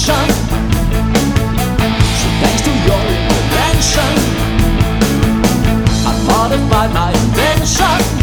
attention. So thanks to your intervention, I modified my invention.